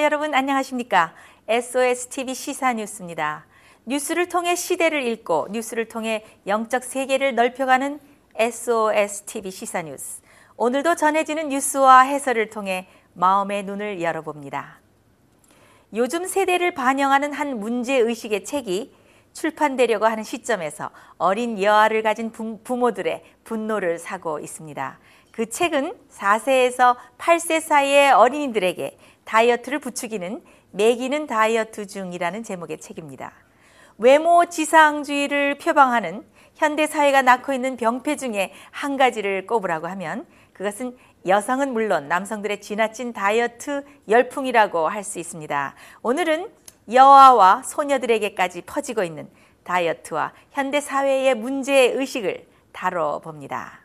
여러분 안녕하십니까? SOSTV 시사뉴스입니다. 뉴스를 통해 시대를 읽고 뉴스를 통해 영적 세계를 넓혀가는 SOSTV 시사뉴스. 오늘도 전해지는 뉴스와 해설을 통해 마음의 눈을 열어봅니다. 요즘 세대를 반영하는 한 문제의식의 책이 출판되려고 하는 시점에서 어린 여아를 가진 부모들의 분노를 사고 있습니다. 그 책은 4세에서 8세 사이의 어린이들에게 다이어트를 부추기는 먹이는 다이어트 중이라는 제목의 책입니다. 외모 지상주의를 표방하는 현대사회가 낳고 있는 병폐 중에 한 가지를 꼽으라고 하면 그것은 여성은 물론 남성들의 지나친 다이어트 열풍이라고 할 수 있습니다. 오늘은 여아와 소녀들에게까지 퍼지고 있는 다이어트와 현대사회의 문제의식을 다뤄봅니다.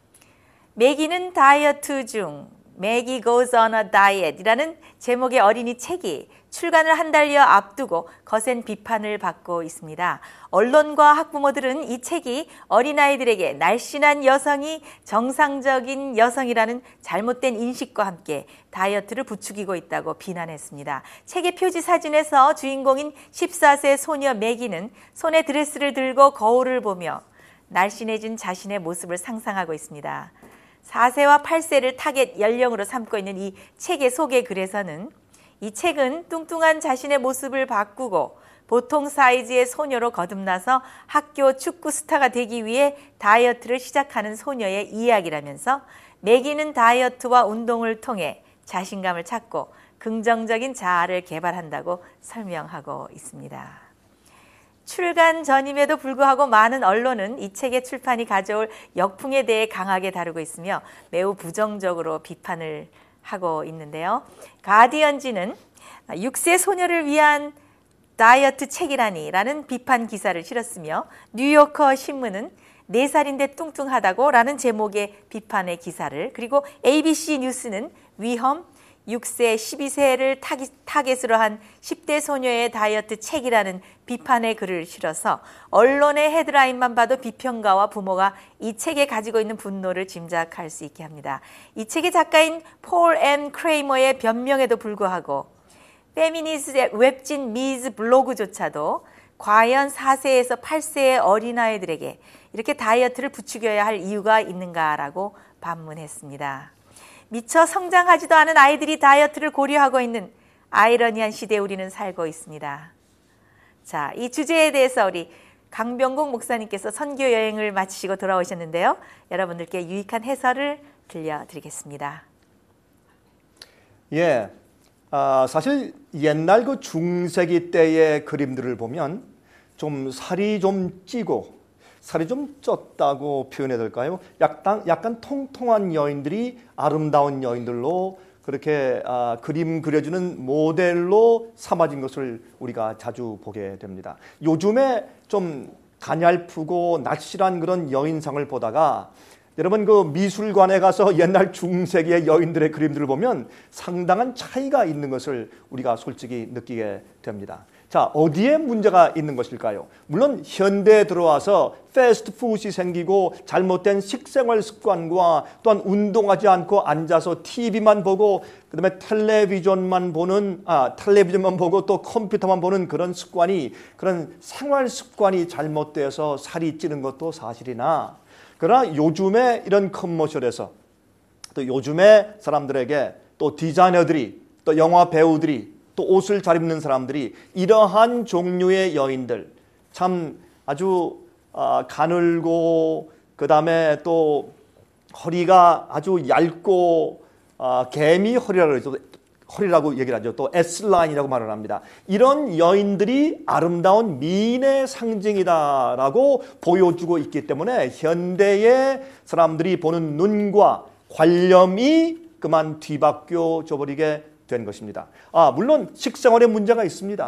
먹이는 다이어트 중 Maggie Goes on a Diet 이라는 제목의 어린이 책이 출간을 한 달여 앞두고 거센 비판을 받고 있습니다. 언론과 학부모들은 이 책이 어린아이들에게 날씬한 여성이 정상적인 여성이라는 잘못된 인식과 함께 다이어트를 부추기고 있다고 비난했습니다. 책의 표지 사진에서 주인공인 14세 소녀 매기는 손에 드레스를 들고 거울을 보며 날씬해진 자신의 모습을 상상하고 있습니다. 4세와 8세를 타겟 연령으로 삼고 있는 이 책의 소개 글에서는 이 책은 뚱뚱한 자신의 모습을 바꾸고 보통 사이즈의 소녀로 거듭나서 학교 축구 스타가 되기 위해 다이어트를 시작하는 소녀의 이야기라면서 먹이는 다이어트와 운동을 통해 자신감을 찾고 긍정적인 자아를 개발한다고 설명하고 있습니다. 출간 전임에도 불구하고 많은 언론은 이 책의 출판이 가져올 역풍에 대해 강하게 다루고 있으며 매우 부정적으로 비판을 하고 있는데요. 가디언지는 6세 소녀를 위한 다이어트 책이라니 라는 비판 기사를 실었으며 뉴요커 신문은 4살인데 뚱뚱하다고 라는 제목의 비판의 기사를, 그리고 ABC 뉴스는 위험 6세, 12세를 타겟으로 한 10대 소녀의 다이어트 책이라는 비판의 글을 실어서 언론의 헤드라인만 봐도 비평가와 부모가 이 책에 가지고 있는 분노를 짐작할 수 있게 합니다. 이 책의 작가인 폴 M. 크레이머의 변명에도 불구하고 페미니스트 웹진 미즈 블로그조차도 과연 4세에서 8세의 어린아이들에게 이렇게 다이어트를 부추겨야 할 이유가 있는가라고 반문했습니다. 미처 성장하지도 않은 아이들이 다이어트를 고려하고 있는 아이러니한 시대에 우리는 살고 있습니다. 자, 이 주제에 대해서 우리 강병국 목사님께서 선교 여행을 마치시고 돌아오셨는데요. 여러분들께 유익한 해설을 들려드리겠습니다. 예, 사실 옛날 그 중세기 때의 그림들을 보면 좀 살이 좀 찌고 살이 좀 쪘다고 표현해야 될까요? 약간 통통한 여인들이 아름다운 여인들로 그렇게 그림 그려주는 모델로 삼아진 것을 우리가 자주 보게 됩니다. 요즘에 좀 가냘프고 날씬한 그런 여인상을 보다가 여러분 그 미술관에 가서 옛날 중세기의 여인들의 그림들을 보면 상당한 차이가 있는 것을 우리가 솔직히 느끼게 됩니다. 자, 어디에 문제가 있는 것일까요? 물론 현대에 들어와서 패스트푸드이 생기고 잘못된 식생활 습관과 또한 운동하지 않고 앉아서 TV만 보고 그다음에 텔레비전만 보고 또 컴퓨터만 보는 그런 습관이, 그런 생활 습관이 잘못돼서 살이 찌는 것도 사실이나, 그러나 요즘에 이런 커머셜에서 또 요즘에 사람들에게 또 디자이너들이 또 영화 배우들이 또 옷을 잘 입는 사람들이 이러한 종류의 여인들, 참 아주 가늘고 그다음에 또 허리가 아주 얇고 개미 허리라고 얘기를 하죠. 또 S라인이라고 말을 합니다. 이런 여인들이 아름다운 미인의 상징이다라고 보여주고 있기 때문에 현대의 사람들이 보는 눈과 관념이 그만 뒤바뀌어져 버리게 된 것입니다. 물론 식생활에 문제가 있습니다.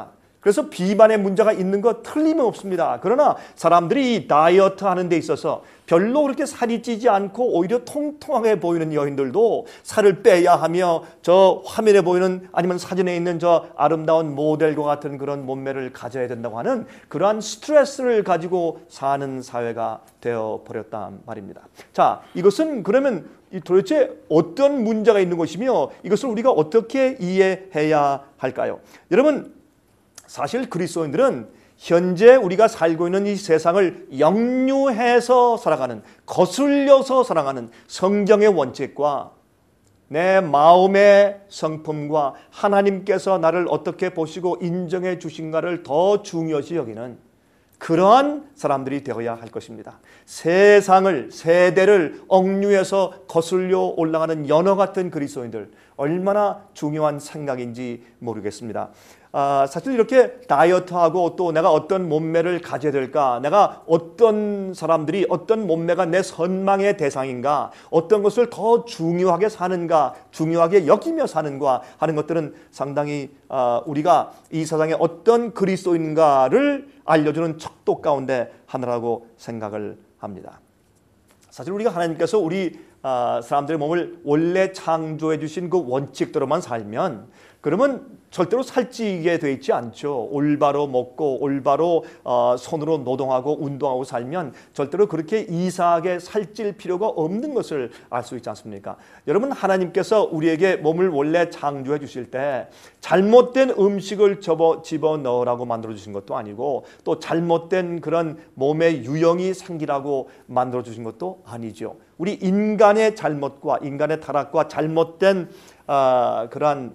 그래서 비만의 문제가 있는 거 틀림없습니다. 그러나 사람들이 이 다이어트 하는 데 있어서 별로 그렇게 살이 찌지 않고 오히려 통통하게 보이는 여인들도 살을 빼야 하며 저 화면에 보이는 아니면 사진에 있는 저 아름다운 모델과 같은 그런 몸매를 가져야 된다고 하는 그러한 스트레스를 가지고 사는 사회가 되어버렸단 말입니다. 자, 이것은 그러면 도대체 어떤 문제가 있는 것이며 이것을 우리가 어떻게 이해해야 할까요? 여러분, 사실 그리스도인들은 현재 우리가 살고 있는 이 세상을 역류해서 살아가는, 거슬려서 살아가는 성경의 원칙과 내 마음의 성품과 하나님께서 나를 어떻게 보시고 인정해 주신가를 더 중요시 여기는 그러한 사람들이 되어야 할 것입니다. 세상을, 세대를 억류해서 거슬려 올라가는 연어 같은 그리스도인들, 얼마나 중요한 생각인지 모르겠습니다. 사실 이렇게 다이어트하고 또 내가 어떤 몸매를 가져야 될까, 내가 어떤 사람들이 어떤 몸매가 내 선망의 대상인가, 어떤 것을 더 중요하게 사는가, 중요하게 여기며 사는가 하는 것들은 상당히 우리가 이 세상에 어떤 그리스도인가를 알려주는 척도 가운데 하나라고 생각을 합니다. 사실 우리가 하나님께서 우리 사람들의 몸을 원래 창조해 주신 그 원칙대로만 살면 그러면 절대로 살찌게 돼 있지 않죠. 올바로 먹고 올바로 손으로 노동하고 운동하고 살면 절대로 그렇게 이상하게 살찔 필요가 없는 것을 알 수 있지 않습니까? 여러분, 하나님께서 우리에게 몸을 원래 창조해 주실 때 잘못된 음식을 집어넣으라고 만들어 주신 것도 아니고 또 잘못된 그런 몸의 유형이 생기라고 만들어 주신 것도 아니죠. 우리 인간의 잘못과 인간의 타락과 잘못된 그러한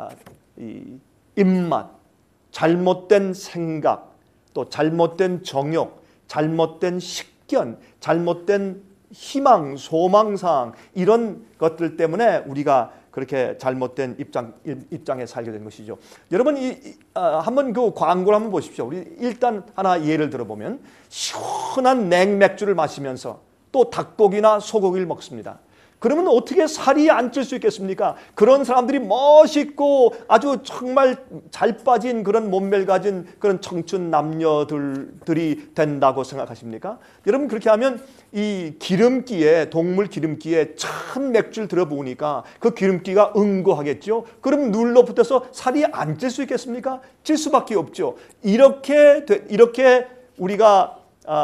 이 입맛, 잘못된 생각, 또 잘못된 정욕, 잘못된 식견, 잘못된 희망, 소망상 이런 것들 때문에 우리가 그렇게 잘못된 입장에 살게 된 것이죠. 여러분, 한번 그 광고를 한번 보십시오. 우리 일단 하나 예를 들어보면 시원한 냉맥주를 마시면서 또 닭고기나 소고기를 먹습니다. 그러면 어떻게 살이 안 찔 수 있겠습니까? 그런 사람들이 멋있고 아주 정말 잘 빠진 그런 몸매를 가진 그런 청춘 남녀들이 된다고 생각하십니까? 여러분, 그렇게 하면 이 기름기에, 동물 기름기에 참 맥주를 들어보니까 그 기름기가 응고하겠죠? 그럼 눌러붙어서 살이 안 찔 수 있겠습니까? 찔 수밖에 없죠. 이렇게 우리가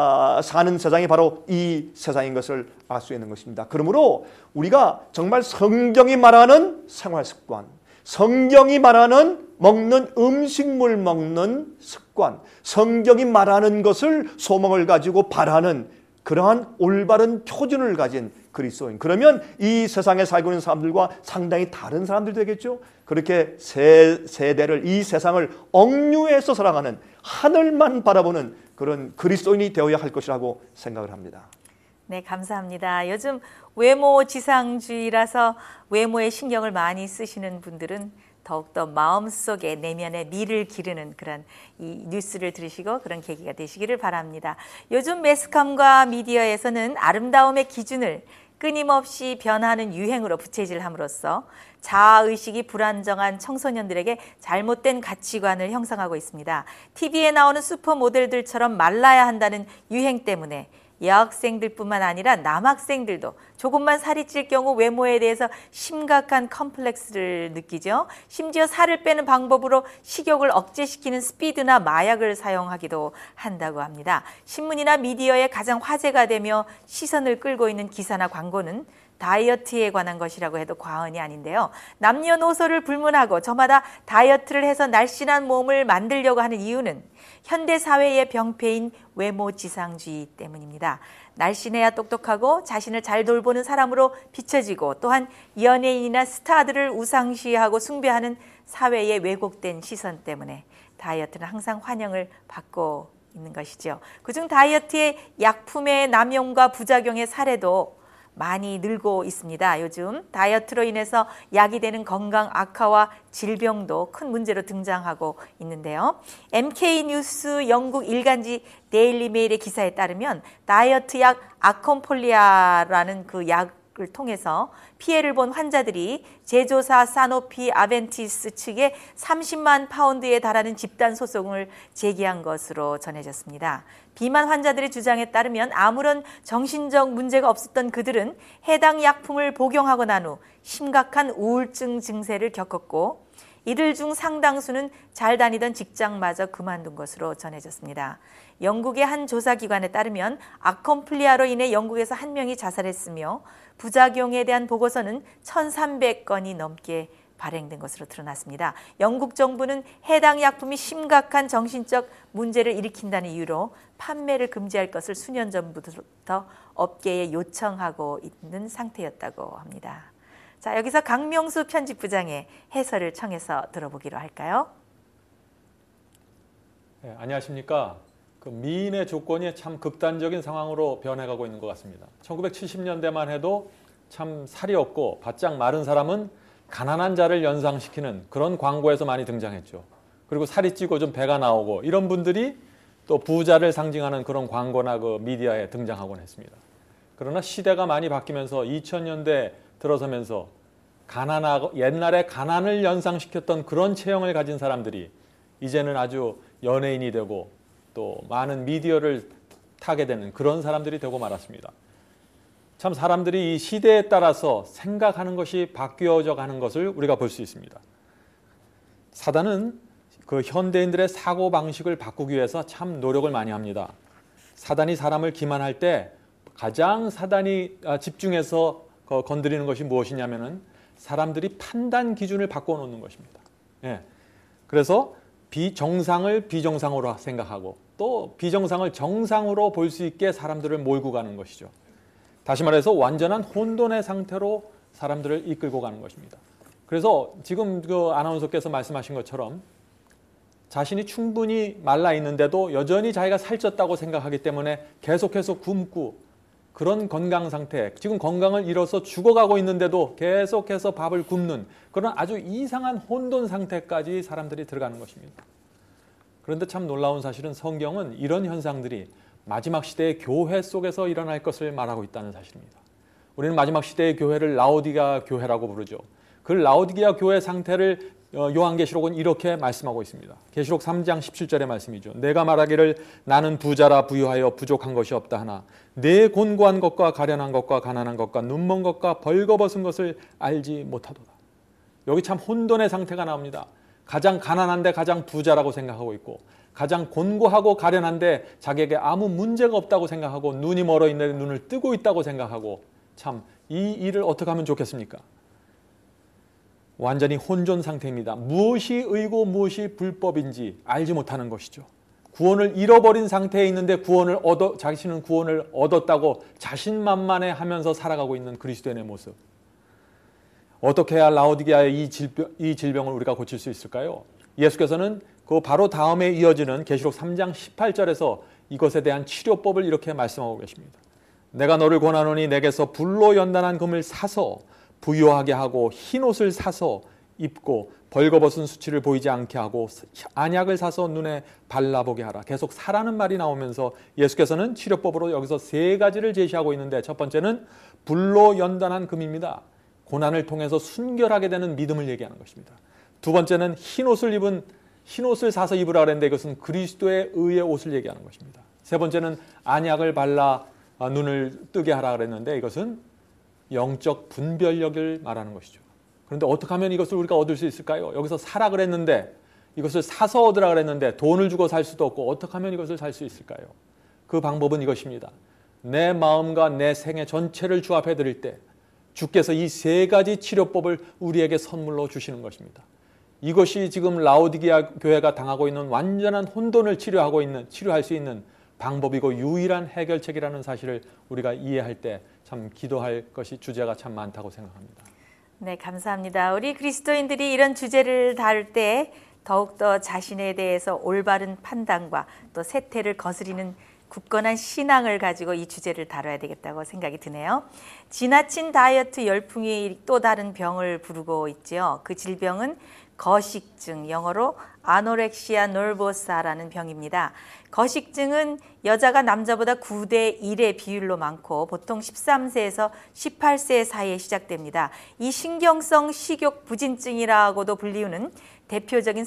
사는 세상이 바로 이 세상인 것을 알 수 있는 것입니다. 그러므로 우리가 정말 성경이 말하는 생활 습관, 성경이 말하는 먹는 음식물 먹는 습관, 성경이 말하는 것을 소망을 가지고 바라는 그러한 올바른 표준을 가진 그리스도인, 그러면 이 세상에 살고 있는 사람들과 상당히 다른 사람들이 되겠죠. 그렇게 세대를, 이 세상을 억류해서 살아가는, 하늘만 바라보는 그런 그리스도인이 되어야 할 것이라고 생각을 합니다. 네, 감사합니다. 요즘 외모 지상주의라서 외모에 신경을 많이 쓰시는 분들은 더욱더 마음속에 내면의 미를 기르는 그런 이 뉴스를 들으시고 그런 계기가 되시기를 바랍니다. 요즘 매스컴과 미디어에서는 아름다움의 기준을 끊임없이 변하는 유행으로 부채질함으로써 자아의식이 불안정한 청소년들에게 잘못된 가치관을 형성하고 있습니다. TV에 나오는 슈퍼모델들처럼 말라야 한다는 유행 때문에 여학생들뿐만 아니라 남학생들도 조금만 살이 찔 경우 외모에 대해서 심각한 컴플렉스를 느끼죠. 심지어 살을 빼는 방법으로 식욕을 억제시키는 스피드나 마약을 사용하기도 한다고 합니다. 신문이나 미디어에 가장 화제가 되며 시선을 끌고 있는 기사나 광고는 다이어트에 관한 것이라고 해도 과언이 아닌데요. 남녀노소를 불문하고 저마다 다이어트를 해서 날씬한 몸을 만들려고 하는 이유는 현대사회의 병폐인 외모지상주의 때문입니다. 날씬해야 똑똑하고 자신을 잘 돌보는 사람으로 비춰지고 또한 연예인이나 스타들을 우상시하고 숭배하는 사회의 왜곡된 시선 때문에 다이어트는 항상 환영을 받고 있는 것이죠. 그중 다이어트의 약품의 남용과 부작용의 사례도 많이 늘고 있습니다. 요즘 다이어트로 인해서 야기되는 건강 악화와 질병도 큰 문제로 등장하고 있는데요. MK뉴스 영국 일간지 데일리 메일의 기사에 따르면 다이어트 약 아콘폴리아라는 그 약 통해서 피해를 본 환자들이 제조사 사노피 아벤티스 측에 30만 파운드에 달하는 집단 소송을 제기한 것으로 전해졌습니다. 비만 환자들의 주장에 따르면 아무런 정신적 문제가 없었던 그들은 해당 약품을 복용하고 난 후 심각한 우울증 증세를 겪었고 이들 중 상당수는 잘 다니던 직장마저 그만둔 것으로 전해졌습니다. 영국의 한 조사기관에 따르면 아컴플리아로 인해 영국에서 한 명이 자살했으며 부작용에 대한 보고서는 1,300건이 넘게 발행된 것으로 드러났습니다. 영국 정부는 해당 약품이 심각한 정신적 문제를 일으킨다는 이유로 판매를 금지할 것을 수년 전부터 업계에 요청하고 있는 상태였다고 합니다. 자, 여기서 강명수 편집부장의 해설을 청해서 들어보기로 할까요? 네, 안녕하십니까. 그 미인의 조건이 참 극단적인 상황으로 변해가고 있는 것 같습니다. 1970년대만 해도 참 살이 없고 바짝 마른 사람은 가난한 자를 연상시키는 그런 광고에서 많이 등장했죠. 그리고 살이 찌고 좀 배가 나오고 이런 분들이 또 부자를 상징하는 그런 광고나 그 미디어에 등장하곤 했습니다. 그러나 시대가 많이 바뀌면서 2000년대 들어서면서 가난하고 옛날에 가난을 연상시켰던 그런 체형을 가진 사람들이 이제는 아주 연예인이 되고 또 많은 미디어를 타게 되는 그런 사람들이 되고 말았습니다. 참 사람들이 이 시대에 따라서 생각하는 것이 바뀌어져 가는 것을 우리가 볼 수 있습니다. 사단은 그 현대인들의 사고방식을 바꾸기 위해서 참 노력을 많이 합니다. 사단이 사람을 기만할 때 가장 사단이 집중해서 건드리는 것이 무엇이냐면은 사람들이 판단 기준을 바꿔놓는 것입니다. 예. 그래서 비정상을 비정상으로 생각하고 또 비정상을 정상으로 볼 수 있게 사람들을 몰고 가는 것이죠. 다시 말해서 완전한 혼돈의 상태로 사람들을 이끌고 가는 것입니다. 그래서 지금 그 아나운서께서 말씀하신 것처럼 자신이 충분히 말라 있는데도 여전히 자기가 살쪘다고 생각하기 때문에 계속해서 굶고 그런 건강 상태, 지금 건강을 잃어서 죽어가고 있는데도 계속해서 밥을 굶는 그런 아주 이상한 혼돈 상태까지 사람들이 들어가는 것입니다. 그런데 참 놀라운 사실은 성경은 이런 현상들이 마지막 시대의 교회 속에서 일어날 것을 말하고 있다는 사실입니다. 우리는 마지막 시대의 교회를 라오디게아 교회라고 부르죠. 그 라오디게아 교회 상태를 요한계시록은 이렇게 말씀하고 있습니다. 계시록 3장 17절의 말씀이죠. 내가 말하기를 나는 부자라 부유하여 부족한 것이 없다 하나 내 곤고한 것과 가련한 것과 가난한 것과 눈먼 것과 벌거벗은 것을 알지 못하도다. 여기 참 혼돈의 상태가 나옵니다. 가장 가난한데 가장 부자라고 생각하고 있고 가장 곤고하고 가련한데 자기에게 아무 문제가 없다고 생각하고 눈이 멀어 있는데 눈을 뜨고 있다고 생각하고 참 이 일을 어떻게 하면 좋겠습니까? 완전히 혼존 상태입니다. 무엇이 의고 무엇이 불법인지 알지 못하는 것이죠. 구원을 잃어버린 상태에 있는데 자신은 구원을 얻었다고 자신만만해 하면서 살아가고 있는 그리스도인의 모습. 어떻게 해야 라오디게아의 이 질병을 우리가 고칠 수 있을까요? 예수께서는 그 바로 다음에 이어지는 계시록 3장 18절에서 이것에 대한 치료법을 이렇게 말씀하고 계십니다. 내가 너를 권하노니 내게서 불로 연단한 금을 사서 부유하게 하고 흰옷을 사서 입고 벌거벗은 수치를 보이지 않게 하고 안약을 사서 눈에 발라보게 하라. 계속 사라는 말이 나오면서 예수께서는 치료법으로 여기서 세 가지를 제시하고 있는데 첫 번째는 불로 연단한 금입니다. 고난을 통해서 순결하게 되는 믿음을 얘기하는 것입니다. 두 번째는 흰옷을 사서 입으라 그랬는데 이것은 그리스도의 의의 옷을 얘기하는 것입니다. 세 번째는 안약을 발라 눈을 뜨게 하라 그랬는데 이것은 영적 분별력을 말하는 것이죠. 그런데 어떻게 하면 이것을 우리가 얻을 수 있을까요? 여기서 사라 그랬는데 이것을 사서 얻으라 그랬는데 돈을 주고 살 수도 없고 어떻게 하면 이것을 살 수 있을까요? 그 방법은 이것입니다. 내 마음과 내 생애 전체를 주 앞에 드릴 때 주께서 이 세 가지 치료법을 우리에게 선물로 주시는 것입니다. 이것이 지금 라오디게아 교회가 당하고 있는 완전한 혼돈을 치료할 수 있는 방법이고 유일한 해결책이라는 사실을 우리가 이해할 때 참 기도할 것이 주제가 참 많다고 생각합니다. 네, 감사합니다. 우리 그리스도인들이 이런 주제를 다룰 때 더욱더 자신에 대해서 올바른 판단과 또 세태를 거스리는 굳건한 신앙을 가지고 이 주제를 다뤄야 되겠다고 생각이 드네요. 지나친 다이어트 열풍이 또 다른 병을 부르고 있죠. 그 질병은 거식증, 영어로 아노렉시아 놀보사라는 병입니다. 거식증은 여자가 남자보다 9대 1의 비율로 많고 보통 13세에서 18세 사이에 시작됩니다. 이 신경성 식욕 부진증이라고도 불리우는 대표적인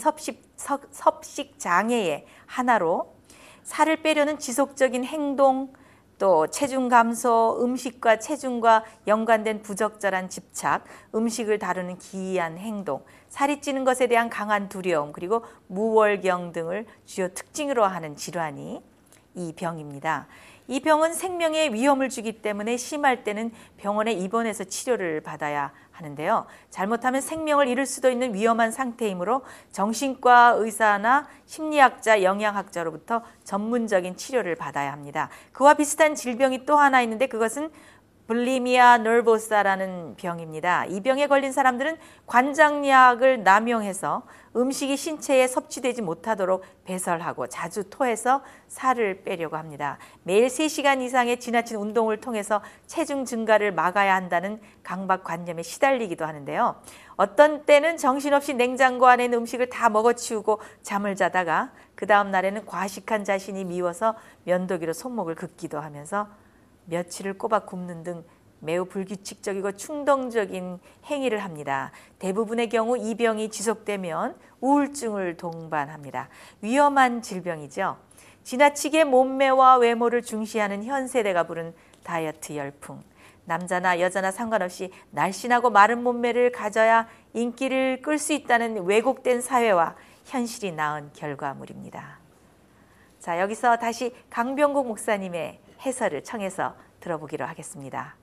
섭식 장애의 하나로 살을 빼려는 지속적인 행동, 또 체중 감소, 음식과 체중과 연관된 부적절한 집착, 음식을 다루는 기이한 행동, 살이 찌는 것에 대한 강한 두려움, 그리고 무월경 등을 주요 특징으로 하는 질환이 이 병입니다. 이 병은 생명에 위험을 주기 때문에 심할 때는 병원에 입원해서 치료를 받아야 하는데요. 잘못하면 생명을 잃을 수도 있는 위험한 상태이므로 정신과 의사나 심리학자, 영양학자로부터 전문적인 치료를 받아야 합니다. 그와 비슷한 질병이 또 하나 있는데 그것은 불리미아 너보사라는 병입니다. 이 병에 걸린 사람들은 관장약을 남용해서 음식이 신체에 섭취되지 못하도록 배설하고 자주 토해서 살을 빼려고 합니다. 매일 3시간 이상의 지나친 운동을 통해서 체중 증가를 막아야 한다는 강박관념에 시달리기도 하는데요. 어떤 때는 정신없이 냉장고 안에 있는 음식을 다 먹어치우고 잠을 자다가 그 다음 날에는 과식한 자신이 미워서 면도기로 손목을 긋기도 하면서 며칠을 꼬박 굶는 등 매우 불규칙적이고 충동적인 행위를 합니다. 대부분의 경우 이 병이 지속되면 우울증을 동반합니다. 위험한 질병이죠. 지나치게 몸매와 외모를 중시하는 현 세대가 부른 다이어트 열풍. 남자나 여자나 상관없이 날씬하고 마른 몸매를 가져야 인기를 끌 수 있다는 왜곡된 사회와 현실이 낳은 결과물입니다. 자, 여기서 다시 강병국 목사님의 해설을 청해서 들어보기로 하겠습니다.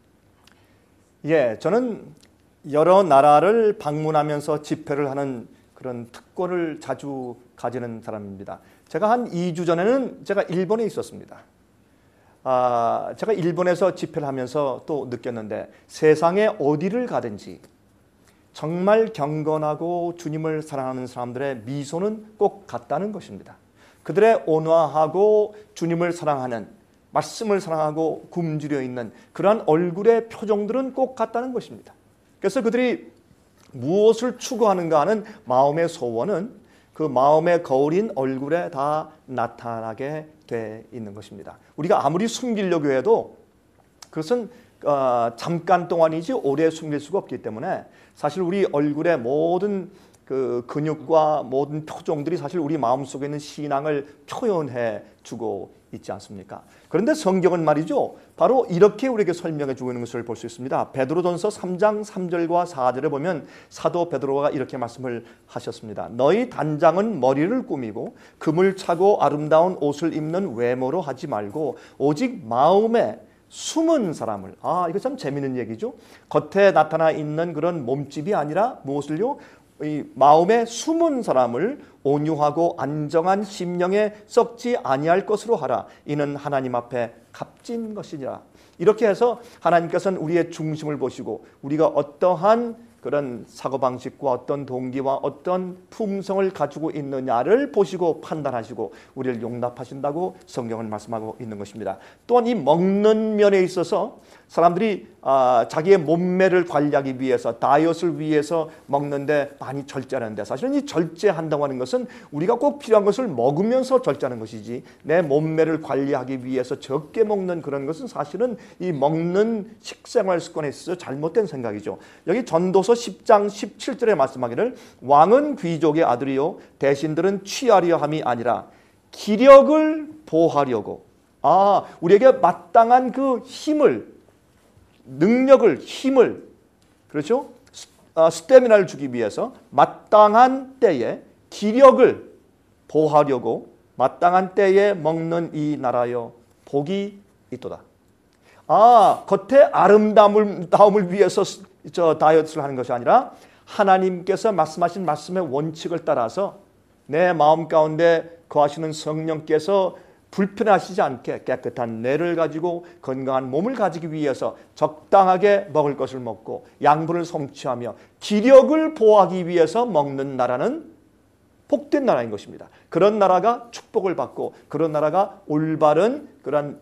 예, 저는 여러 나라를 방문하면서 집회를 하는 그런 특권을 자주 가지는 사람입니다. 제가 한 2주 전에는 제가 일본에 있었습니다. 제가 일본에서 집회를 하면서 또 느꼈는데 세상에 어디를 가든지 정말 경건하고 주님을 사랑하는 사람들의 미소는 꼭 같다는 것입니다. 그들의 온화하고 주님을 사랑하는 말씀을 사랑하고 굶주려 있는 그러한 얼굴의 표정들은 꼭 같다는 것입니다. 그래서 그들이 무엇을 추구하는가 하는 마음의 소원은 그 마음의 거울인 얼굴에 다 나타나게 돼 있는 것입니다. 우리가 아무리 숨기려고 해도 그것은 잠깐 동안이지 오래 숨길 수가 없기 때문에 사실 우리 얼굴의 모든 그 근육과 모든 표정들이 사실 우리 마음속에 있는 신앙을 표현해 주고 있지 않습니까? 그런데 성경은 말이죠. 바로 이렇게 우리에게 설명해 주고 있는 것을 볼 수 있습니다. 베드로전서 3장 3절과 4절에 보면 사도 베드로가 이렇게 말씀을 하셨습니다. 너희 단장은 머리를 꾸미고 금을 차고 아름다운 옷을 입는 외모로 하지 말고 오직 마음에 숨은 사람을 이거 참 재미있는 얘기죠. 겉에 나타나 있는 그런 몸집이 아니라 무엇을요? 이 마음에 숨은 사람을 온유하고 안정한 심령에 썩지 아니할 것으로 하라. 이는 하나님 앞에 값진 것이니라. 이렇게 해서 하나님께서는 우리의 중심을 보시고 우리가 어떠한 그런 사고방식과 어떤 동기와 어떤 품성을 가지고 있느냐를 보시고 판단하시고 우리를 용납하신다고 성경은 말씀하고 있는 것입니다. 또한 이 먹는 면에 있어서 사람들이 자기의 몸매를 관리하기 위해서 다이어트를 위해서 먹는데 많이 절제하는데 사실은 이 절제한다고 하는 것은 우리가 꼭 필요한 것을 먹으면서 절제하는 것이지 내 몸매를 관리하기 위해서 적게 먹는 그런 것은 사실은 이 먹는 식생활 습관에 있어서 잘못된 생각이죠. 여기 전도서 10장 17절에 말씀하기를 왕은 귀족의 아들이요 대신들은 취하려 함이 아니라 기력을 보하려고 우리에게 마땅한 그 힘을 능력을 힘을 그렇죠? 스태미나를 주기 위해서 마땅한 때에 기력을 보하려고 마땅한 때에 먹는 이 나라여 복이 있도다. 겉에 아름다움을 위해서 다이어트를 하는 것이 아니라 하나님께서 말씀하신 말씀의 원칙을 따라서 내 마음 가운데 거하시는 성령께서 불편하시지 않게 깨끗한 뇌를 가지고 건강한 몸을 가지기 위해서 적당하게 먹을 것을 먹고 양분을 성취하며 기력을 보호하기 위해서 먹는 나라는 복된 나라인 것입니다. 그런 나라가 축복을 받고 그런 나라가 올바른 그런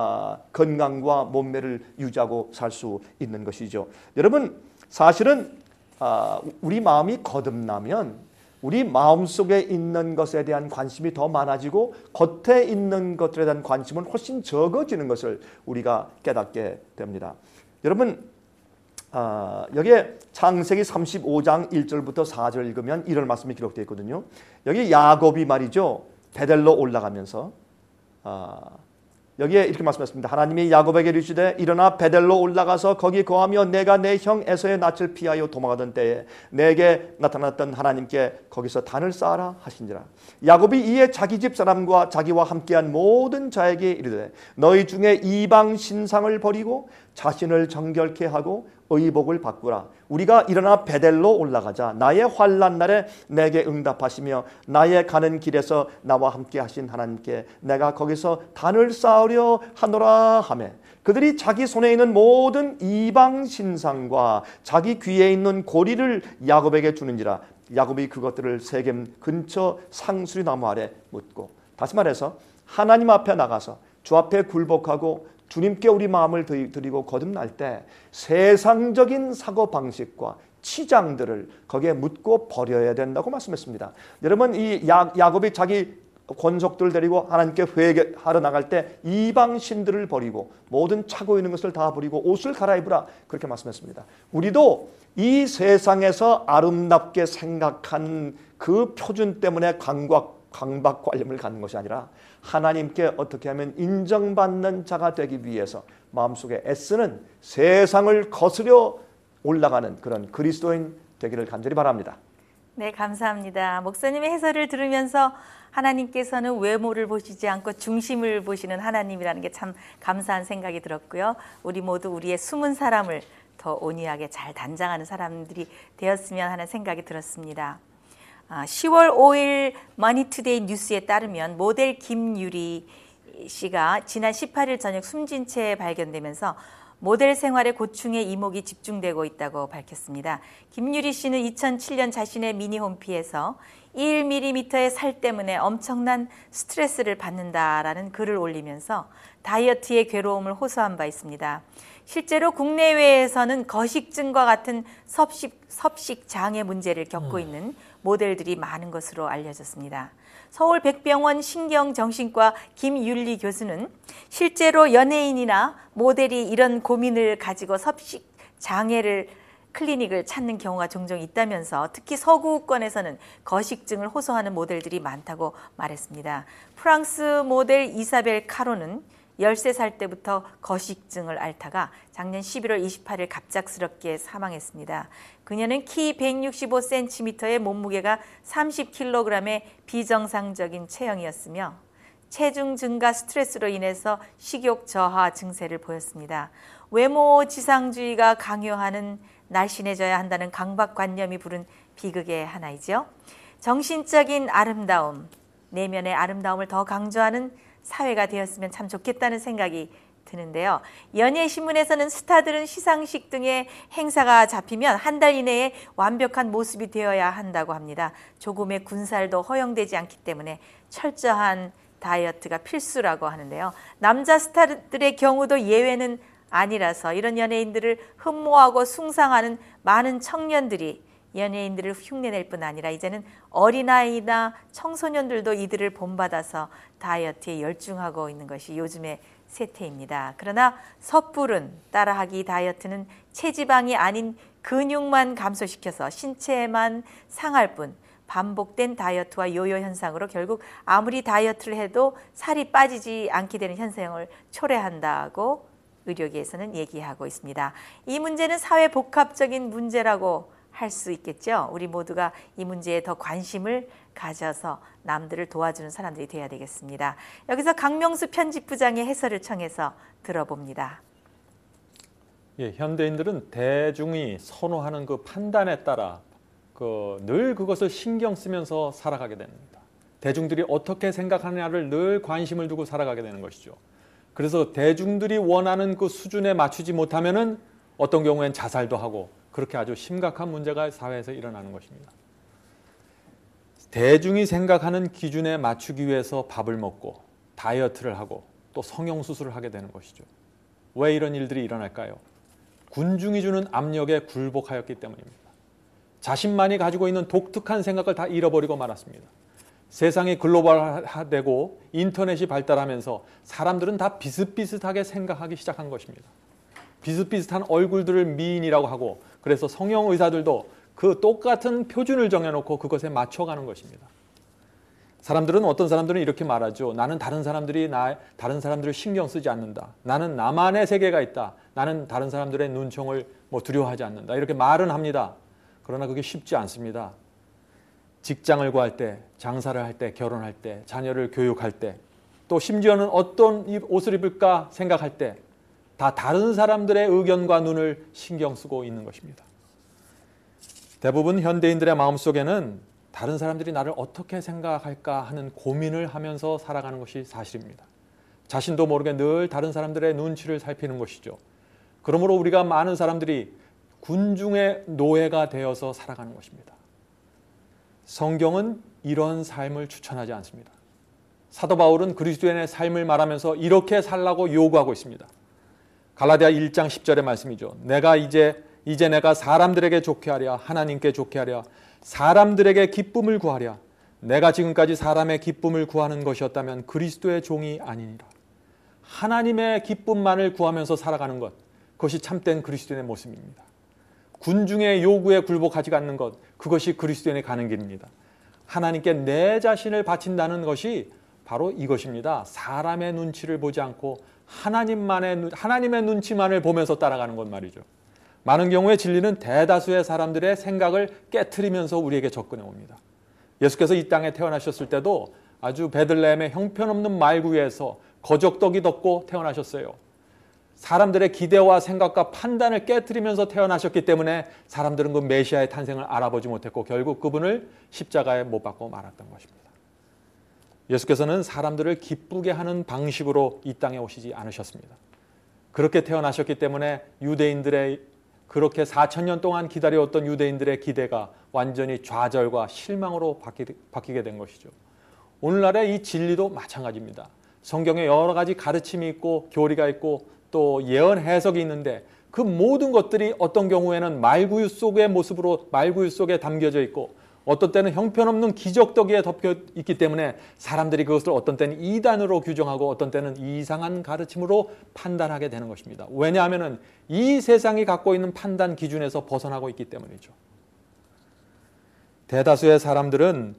건강과 몸매를 유지하고 살 수 있는 것이죠. 여러분 사실은 우리 마음이 거듭나면 우리 마음속에 있는 것에 대한 관심이 더 많아지고 겉에 있는 것들에 대한 관심은 훨씬 적어지는 것을 우리가 깨닫게 됩니다. 여러분, 여기에 창세기 35장 1절부터 4절 읽으면 이런 말씀이 기록되어 있거든요. 여기 야곱이 말이죠, 베델로 올라가면서 여기에 이렇게 말씀했습니다. 하나님이 야곱에게 이르시되 일어나 베델로 올라가서 거기 거하며 내가 내 형 에서의 낯을 피하여 도망하던 때에 내게 나타났던 하나님께 거기서 단을 쌓아라 하신지라. 야곱이 이에 자기 집 사람과 자기와 함께한 모든 자에게 이르되 너희 중에 이방 신상을 버리고 자신을 정결케 하고 의복을 바꾸라. 우리가 일어나 베델로 올라가자. 나의 환난 날에 내게 응답하시며 나의 가는 길에서 나와 함께 하신 하나님께 내가 거기서 단을 쌓으려 하노라 하며 그들이 자기 손에 있는 모든 이방 신상과 자기 귀에 있는 고리를 야곱에게 주는지라. 야곱이 그것들을 세겜 근처 상수리 나무 아래 묻고, 다시 말해서 하나님 앞에 나가서 주 앞에 굴복하고 주님께 우리 마음을 드리고 거듭날 때 세상적인 사고방식과 치장들을 거기에 묻고 버려야 된다고 말씀했습니다. 여러분, 이 야곱이 자기 권속들 데리고 하나님께 회개하러 나갈 때 이방 신들을 버리고 모든 차고 있는 것을 다 버리고 옷을 갈아입으라, 그렇게 말씀했습니다. 우리도 이 세상에서 아름답게 생각한 그 표준 때문에 강박관념을 갖는 것이 아니라 하나님께 어떻게 하면 인정받는 자가 되기 위해서 마음속에 애쓰는, 세상을 거스려 올라가는 그런 그리스도인 되기를 간절히 바랍니다. 네, 감사합니다. 목사님의 해설을 들으면서 하나님께서는 외모를 보시지 않고 중심을 보시는 하나님이라는 게 참 감사한 생각이 들었고요. 우리 모두 우리의 숨은 사람을 더 온유하게 잘 단장하는 사람들이 되었으면 하는 생각이 들었습니다. 10월 5일 머니투데이 뉴스에 따르면 모델 김유리 씨가 지난 18일 저녁 숨진 채 발견되면서 모델 생활에 고충의 이목이 집중되고 있다고 밝혔습니다. 김유리 씨는 2007년 자신의 미니 홈피에서 1mm의 살 때문에 엄청난 스트레스를 받는다라는 글을 올리면서 다이어트의 괴로움을 호소한 바 있습니다. 실제로 국내외에서는 거식증과 같은 섭식 장애 문제를 겪고 있는 모델들이 많은 것으로 알려졌습니다. 서울 백병원 신경정신과 김윤리 교수는 실제로 연예인이나 모델이 이런 고민을 가지고 섭식 장애를 클리닉을 찾는 경우가 종종 있다면서 특히 서구권에서는 거식증을 호소하는 모델들이 많다고 말했습니다. 프랑스 모델 이사벨 카로는 13살 때부터 거식증을 앓다가 작년 11월 28일 갑작스럽게 사망했습니다. 그녀는 키 165cm의 몸무게가 30kg의 비정상적인 체형이었으며 체중 증가 스트레스로 인해서 식욕 저하 증세를 보였습니다. 외모 지상주의가 강요하는 날씬해져야 한다는 강박관념이 부른 비극의 하나이죠. 정신적인 아름다움, 내면의 아름다움을 더 강조하는 사회가 되었으면 참 좋겠다는 생각이 드는데요. 연예신문에서는 스타들은 시상식 등의 행사가 잡히면 한 달 이내에 완벽한 모습이 되어야 한다고 합니다. 조금의 군살도 허용되지 않기 때문에 철저한 다이어트가 필수라고 하는데요. 남자 스타들의 경우도 예외는 아니라서 이런 연예인들을 흠모하고 숭상하는 많은 청년들이 연예인들을 흉내낼 뿐 아니라 이제는 어린아이나 청소년들도 이들을 본받아서 다이어트에 열중하고 있는 것이 요즘의 세태입니다. 그러나 섣부른 따라하기 다이어트는 체지방이 아닌 근육만 감소시켜서 신체만 상할 뿐 반복된 다이어트와 요요 현상으로 결국 아무리 다이어트를 해도 살이 빠지지 않게 되는 현상을 초래한다고 의료계에서는 얘기하고 있습니다. 이 문제는 사회 복합적인 문제라고 할 수 있겠죠. 우리 모두가 이 문제에 더 관심을 가져서 남들을 도와주는 사람들이 되어야 되겠습니다. 여기서 강명수 편집부장의 해설을 청해서 들어봅니다. 예, 현대인들은 대중이 선호하는 그 판단에 따라 늘 그것을 신경 쓰면서 살아가게 됩니다. 대중들이 어떻게 생각하느냐를 늘 관심을 두고 살아가게 되는 것이죠. 그래서 대중들이 원하는 그 수준에 맞추지 못하면은 어떤 경우엔 자살도 하고 그렇게 아주 심각한 문제가 사회에서 일어나는 것입니다. 대중이 생각하는 기준에 맞추기 위해서 밥을 먹고 다이어트를 하고 또 성형수술을 하게 되는 것이죠. 왜 이런 일들이 일어날까요? 군중이 주는 압력에 굴복하였기 때문입니다. 자신만이 가지고 있는 독특한 생각을 다 잃어버리고 말았습니다. 세상이 글로벌화되고 인터넷이 발달하면서 사람들은 다 비슷비슷하게 생각하기 시작한 것입니다. 비슷비슷한 얼굴들을 미인이라고 하고, 그래서 성형 의사들도 그 똑같은 표준을 정해놓고 그것에 맞춰가는 것입니다. 어떤 사람들은 이렇게 말하죠. 나는 다른 사람들을 신경 쓰지 않는다. 나는 나만의 세계가 있다. 나는 다른 사람들의 눈총을 두려워하지 않는다. 이렇게 말은 합니다. 그러나 그게 쉽지 않습니다. 직장을 구할 때, 장사를 할 때, 결혼할 때, 자녀를 교육할 때, 또 심지어는 어떤 옷을 입을까 생각할 때 다 다른 사람들의 의견과 눈을 신경 쓰고 있는 것입니다. 대부분 현대인들의 마음속에는 다른 사람들이 나를 어떻게 생각할까 하는 고민을 하면서 살아가는 것이 사실입니다. 자신도 모르게 늘 다른 사람들의 눈치를 살피는 것이죠. 그러므로 우리가 많은 사람들이 군중의 노예가 되어서 살아가는 것입니다. 성경은 이런 삶을 추천하지 않습니다. 사도 바울은 그리스도인의 삶을 말하면서 이렇게 살라고 요구하고 있습니다. 갈라디아 1장 10절의 말씀이죠. 이제 내가 사람들에게 좋게 하랴, 하나님께 좋게 하랴, 사람들에게 기쁨을 구하랴. 내가 지금까지 사람의 기쁨을 구하는 것이었다면 그리스도의 종이 아니니라. 하나님의 기쁨만을 구하면서 살아가는 것, 그것이 참된 그리스도인의 모습입니다. 군중의 요구에 굴복하지 않는 것, 그것이 그리스도인의 가는 길입니다. 하나님께 내 자신을 바친다는 것이 바로 이것입니다. 사람의 눈치를 보지 않고 하나님의 눈치만을 보면서 따라가는 것 말이죠. 많은 경우에 진리는 대다수의 사람들의 생각을 깨트리면서 우리에게 접근해 옵니다. 예수께서 이 땅에 태어나셨을 때도 아주 베들레헴의 형편없는 말구에서 거적덕이 덮고 태어나셨어요. 사람들의 기대와 생각과 판단을 깨트리면서 태어나셨기 때문에 사람들은 그 메시아의 탄생을 알아보지 못했고 결국 그분을 십자가에 못 박고 말았던 것입니다. 예수께서는 사람들을 기쁘게 하는 방식으로 이 땅에 오시지 않으셨습니다. 그렇게 태어나셨기 때문에 유대인들의 그렇게 4,000년 동안 기다려왔던 유대인들의 기대가 완전히 좌절과 실망으로 바뀌게 된 것이죠. 오늘날의 이 진리도 마찬가지입니다. 성경에 여러 가지 가르침이 있고 교리가 있고 또 예언 해석이 있는데 그 모든 것들이 어떤 경우에는 말구유 속의 모습으로 말구유 속에 담겨져 있고 어떤 때는 형편없는 기적덕에 덮여 있기 때문에 사람들이 그것을 어떤 때는 이단으로 규정하고 어떤 때는 이상한 가르침으로 판단하게 되는 것입니다. 왜냐하면 이 세상이 갖고 있는 판단 기준에서 벗어나고 있기 때문이죠. 대다수의 사람들이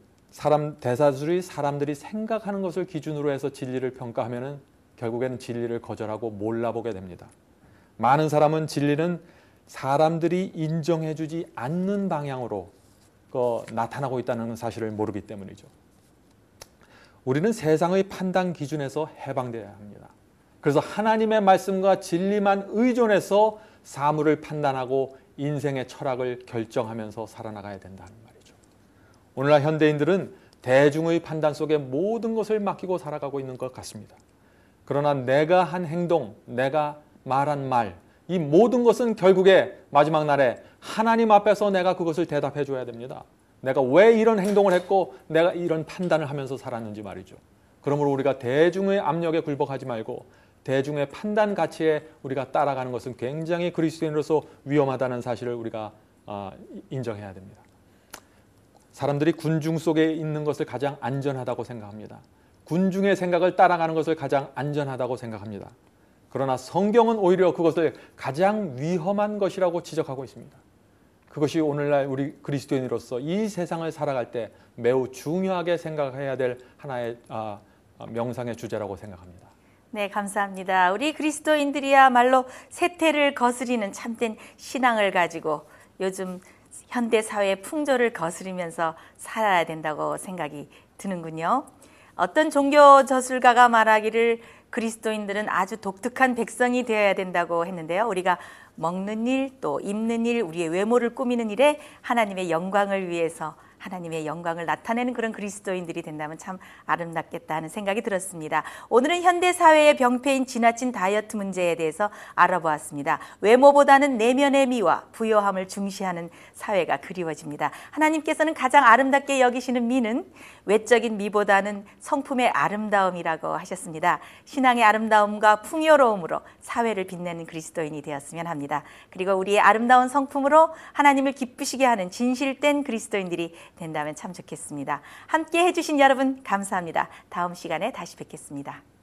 생각하는 것을 기준으로 해서 진리를 평가하면 결국에는 진리를 거절하고 몰라보게 됩니다. 많은 사람은 진리는 사람들이 인정해주지 않는 방향으로 나타나고 있다는 사실을 모르기 때문이죠. 우리는 세상의 판단 기준에서 해방되어야 합니다. 그래서 하나님의 말씀과 진리만 의존해서 사물을 판단하고 인생의 철학을 결정하면서 살아나가야 된다는 말이죠. 오늘날 현대인들은 대중의 판단 속에 모든 것을 맡기고 살아가고 있는 것 같습니다. 그러나 내가 한 행동, 내가 말한 말, 이 모든 것은 결국에 마지막 날에 하나님 앞에서 내가 그것을 대답해 줘야 됩니다. 내가 왜 이런 행동을 했고 내가 이런 판단을 하면서 살았는지 말이죠. 그러므로 우리가 대중의 압력에 굴복하지 말고 대중의 판단 가치에 우리가 따라가는 것은 굉장히 그리스도인으로서 위험하다는 사실을 우리가 인정해야 됩니다. 사람들이 군중 속에 있는 것을 가장 안전하다고 생각합니다. 군중의 생각을 따라가는 것을 가장 안전하다고 생각합니다. 그러나 성경은 오히려 그것을 가장 위험한 것이라고 지적하고 있습니다. 그것이 오늘날 우리 그리스도인으로서 이 세상을 살아갈 때 매우 중요하게 생각해야 될 하나의 명상의 주제라고 생각합니다. 네, 감사합니다. 우리 그리스도인들이야말로 세태를 거스리는 참된 신앙을 가지고 요즘 현대 사회의 풍조를 거스리면서 살아야 된다고 생각이 드는군요. 어떤 종교 저술가가 말하기를 그리스도인들은 아주 독특한 백성이 되어야 된다고 했는데요. 우리가 먹는 일, 또 입는 일, 우리의 외모를 꾸미는 일에 하나님의 영광을 위해서 하나님의 영광을 나타내는 그런 그리스도인들이 된다면 참 아름답겠다 하는 생각이 들었습니다. 오늘은 현대 사회의 병폐인 지나친 다이어트 문제에 대해서 알아보았습니다. 외모보다는 내면의 미와 부요함을 중시하는 사회가 그리워집니다. 하나님께서는 가장 아름답게 여기시는 미는 외적인 미보다는 성품의 아름다움이라고 하셨습니다. 신앙의 아름다움과 풍요로움으로 사회를 빛내는 그리스도인이 되었으면 합니다. 그리고 우리의 아름다운 성품으로 하나님을 기쁘시게 하는 진실된 그리스도인들이 된다면 참 좋겠습니다. 함께 해주신 여러분 감사합니다. 다음 시간에 다시 뵙겠습니다.